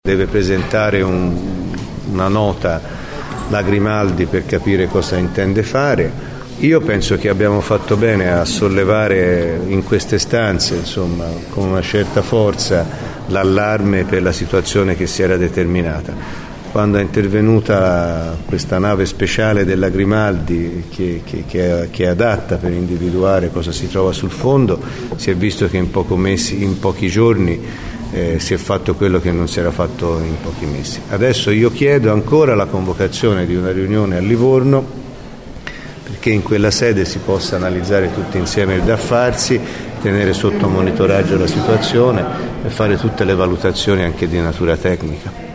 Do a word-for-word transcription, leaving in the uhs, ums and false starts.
Deve presentare un, una nota la Grimaldi per capire cosa intende fare. Io penso che abbiamo fatto bene a sollevare in queste stanze, insomma, con una certa forza l'allarme per la situazione che si era determinata. Quando è intervenuta questa nave speciale della Grimaldi che, che, che, è, che è adatta per individuare cosa si trova sul fondo, si è visto che in, poco mesi, in pochi giorni Eh, si è fatto quello che non si era fatto in pochi mesi. Adesso io chiedo ancora la convocazione di una riunione a Livorno perché in quella sede si possa analizzare tutti insieme il da farsi, tenere sotto monitoraggio la situazione e fare tutte le valutazioni anche di natura tecnica.